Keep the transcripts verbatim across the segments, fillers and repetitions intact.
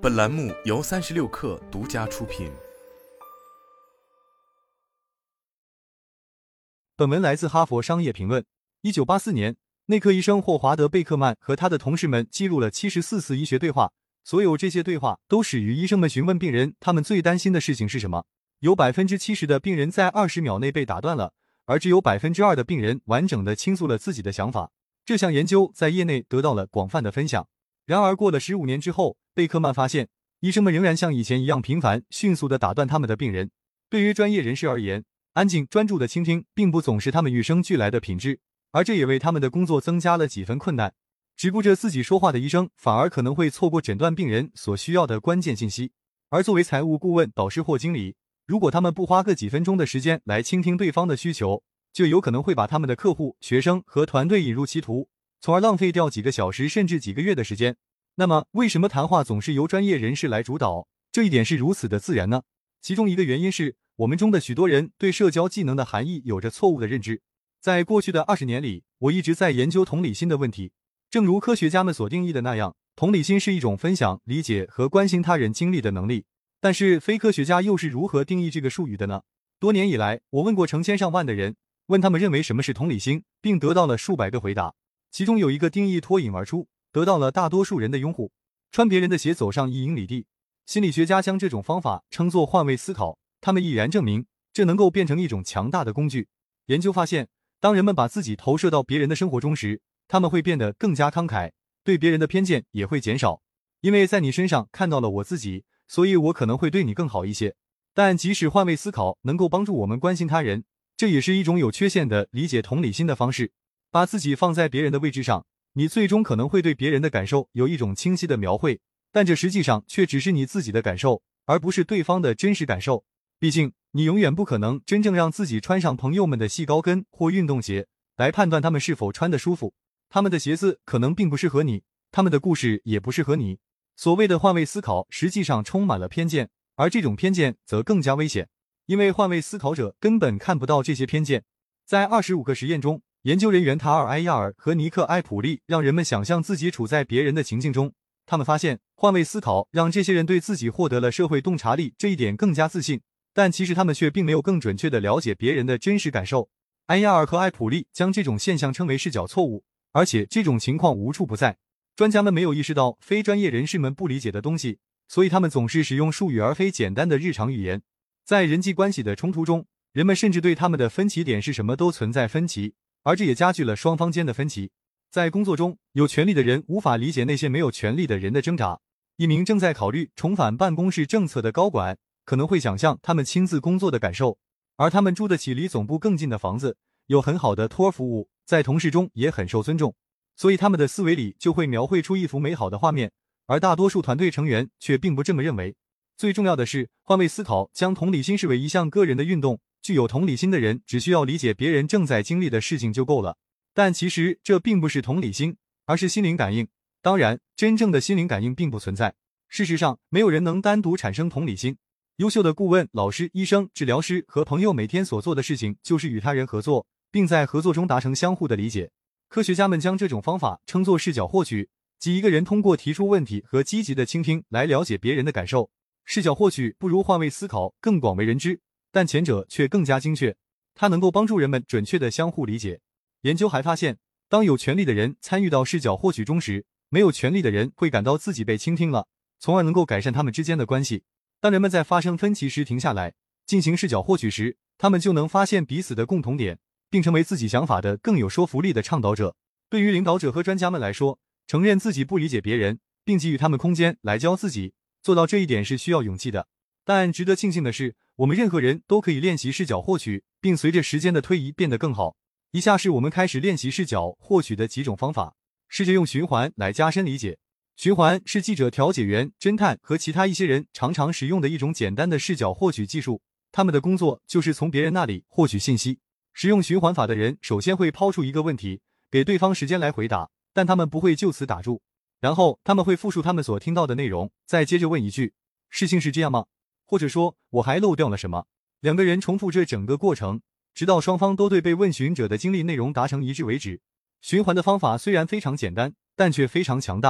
本栏目由三十六氪独家出品。 本文来自哈佛商业评论。一九八四年，内科医生霍华德·贝克曼和他的同事们记录了七十四次医学对话，所有这些对话都始于医生们询问病人他们最担心的事情是什么。有 百分之七十 的病人在二十秒内被打断了，而只有 百分之二 的病人完整的倾诉了自己的想法。这项研究在业内得到了广泛的分享。然而过了十五年之后，贝克曼发现，医生们仍然像以前一样频繁、迅速地打断他们的病人。对于专业人士而言，安静专注的倾听并不总是他们与生俱来的品质，而这也为他们的工作增加了几分困难。只顾着自己说话的医生，反而可能会错过诊断病人所需要的关键信息。而作为财务顾问、导师或经理，如果他们不花个几分钟的时间来倾听对方的需求，就有可能会把他们的客户、学生和团队引入歧途，从而浪费掉几个小时甚至几个月的时间。那么，为什么谈话总是由专业人士来主导？这一点是如此的自然呢？其中一个原因是，我们中的许多人对社交技能的含义有着错误的认知。在过去的二十年里，我一直在研究同理心的问题。正如科学家们所定义的那样，同理心是一种分享、理解和关心他人经历的能力。但是，非科学家又是如何定义这个术语的呢？多年以来，我问过成千上万的人，问他们认为什么是同理心，并得到了数百个回答。其中有一个定义脱颖而出，得到了大多数人的拥护：穿别人的鞋走上一英里地。心理学家将这种方法称作换位思考，他们毅然证明，这能够变成一种强大的工具。研究发现，当人们把自己投射到别人的生活中时，他们会变得更加慷慨，对别人的偏见也会减少。因为在你身上看到了我自己，所以我可能会对你更好一些。但即使换位思考能够帮助我们关心他人，这也是一种有缺陷的理解同理心的方式。把自己放在别人的位置上，你最终可能会对别人的感受有一种清晰的描绘，但这实际上却只是你自己的感受，而不是对方的真实感受。毕竟，你永远不可能真正让自己穿上朋友们的细高跟或运动鞋，来判断他们是否穿得舒服。他们的鞋子可能并不适合你，他们的故事也不适合你。所谓的换位思考实际上充满了偏见，而这种偏见则更加危险，因为换位思考者根本看不到这些偏见。在二十五个实验中，研究人员塔尔埃亚尔和尼克埃普利让人们想象自己处在别人的情境中。他们发现，换位思考让这些人对自己获得了社会洞察力这一点更加自信，但其实他们却并没有更准确地了解别人的真实感受。埃亚尔和埃普利将这种现象称为视角错误，而且这种情况无处不在。专家们没有意识到非专业人士们不理解的东西，所以他们总是使用术语而非简单的日常语言。在人际关系的冲突中，人们甚至对他们的分歧点是什么都存在分歧，而这也加剧了双方间的分歧。在工作中，有权力的人无法理解那些没有权力的人的挣扎。一名正在考虑重返办公室政策的高管可能会想象他们亲自工作的感受，而他们住得起离总部更近的房子，有很好的托儿服务，在同事中也很受尊重，所以他们的思维里就会描绘出一幅美好的画面，而大多数团队成员却并不这么认为。最重要的是，换位思考将同理心视为一项个人的运动，具有同理心的人只需要理解别人正在经历的事情就够了。但其实这并不是同理心，而是心灵感应。当然，真正的心灵感应并不存在。事实上，没有人能单独产生同理心。优秀的顾问、老师、医生、治疗师和朋友每天所做的事情就是与他人合作，并在合作中达成相互的理解。科学家们将这种方法称作视角获取，即一个人通过提出问题和积极的倾听来了解别人的感受。视角获取不如换位思考更广为人知，但前者却更加精确，它能够帮助人们准确地相互理解。研究还发现，当有权力的人参与到视角获取中时，没有权力的人会感到自己被倾听了，从而能够改善他们之间的关系。当人们在发生分歧时停下来，进行视角获取时，他们就能发现彼此的共同点，并成为自己想法的更有说服力的倡导者。对于领导者和专家们来说，承认自己不理解别人，并给予他们空间来教自己，做到这一点是需要勇气的。但值得庆幸的是，我们任何人都可以练习视角获取，并随着时间的推移变得更好。以下是我们开始练习视角获取的几种方法。试着用循环来加深理解。循环是记者、调解员、侦探和其他一些人常常使用的一种简单的视角获取技术。他们的工作就是从别人那里获取信息。使用循环法的人首先会抛出一个问题，给对方时间来回答，但他们不会就此打住。然后他们会复述他们所听到的内容，再接着问一句：事情是这样吗？或者说，我还漏掉了什么？两个人重复这整个过程，直到双方都对被问询者的经历内容达成一致为止。循环的方法虽然非常简单，但却非常强大。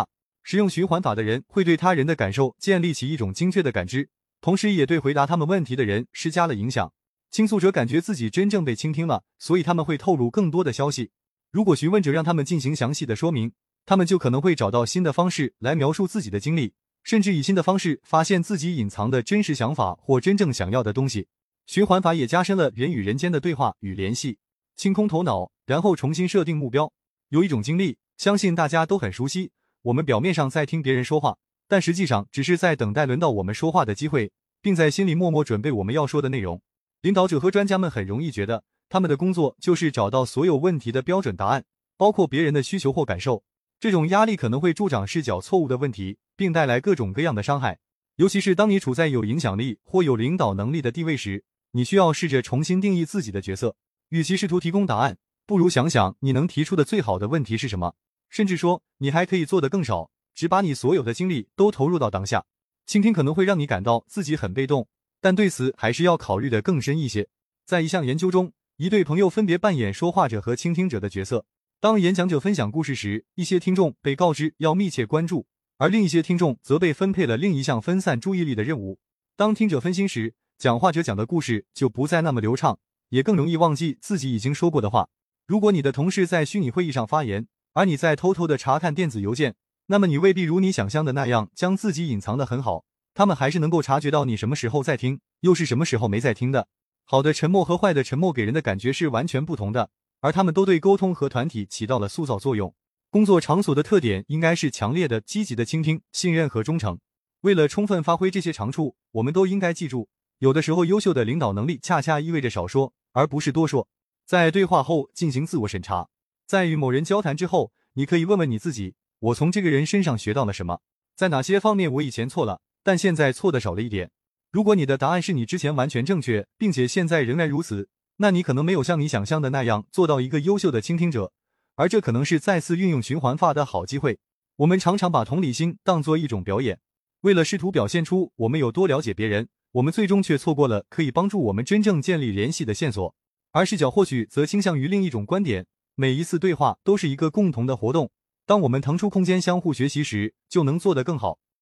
使用循环法的人会对他人的感受建立起一种精确的感知，同时也对回答他们问题的人施加了影响。倾诉者感觉自己真正被倾听了，所以他们会透露更多的消息。如果询问者让他们进行详细的说明，他们就可能会找到新的方式来描述自己的经历，甚至以新的方式发现自己隐藏的真实想法或真正想要的东西。循环法也加深了人与人间的对话与联系。清空头脑，然后重新设定目标。有一种经历，相信大家都很熟悉，我们表面上在听别人说话，但实际上只是在等待轮到我们说话的机会，并在心里默默准备我们要说的内容。领导者和专家们很容易觉得，他们的工作就是找到所有问题的标准答案，包括别人的需求或感受。这种压力可能会助长视角错误的问题，并带来各种各样的伤害。尤其是当你处在有影响力或有领导能力的地位时，你需要试着重新定义自己的角色。与其试图提供答案，不如想想你能提出的最好的问题是什么，甚至说你还可以做得更少，只把你所有的精力都投入到当下。倾听可能会让你感到自己很被动，但对此还是要考虑的更深一些。在一项研究中，一对朋友分别扮演说话者和倾听者的角色。当演讲者分享故事时，一些听众被告知要密切关注，而另一些听众则被分配了另一项分散注意力的任务。当听者分心时，讲话者讲的故事就不再那么流畅，也更容易忘记自己已经说过的话。如果你的同事在虚拟会议上发言，而你在偷偷的查看电子邮件，那么你未必如你想象的那样将自己隐藏得很好，他们还是能够察觉到你什么时候在听，又是什么时候没在听的。好的沉默和坏的沉默给人的感觉是完全不同的，而他们都对沟通和团体起到了塑造作用。工作场所的特点应该是强烈的、积极的倾听、信任和忠诚。为了充分发挥这些长处，我们都应该记住，有的时候优秀的领导能力恰恰意味着少说，而不是多说。在对话后进行自我审查。在与某人交谈之后，你可以问问你自己，我从这个人身上学到了什么？在哪些方面我以前错了，但现在错的少了一点？如果你的答案是你之前完全正确，并且现在仍然如此，那你可能没有像你想象的那样做到一个优秀的倾听者，而这可能是再次运用循环法的好机会。我们常常把同理心当作一种表演，为了试图表现出我们有多了解别人，我们最终却错过了可以帮助我们真正建立联系的线索。而视角获取则倾向于另一种观点，每一次对话都是一个共同的活动，当我们腾出空间相互学习时，就能做得更好。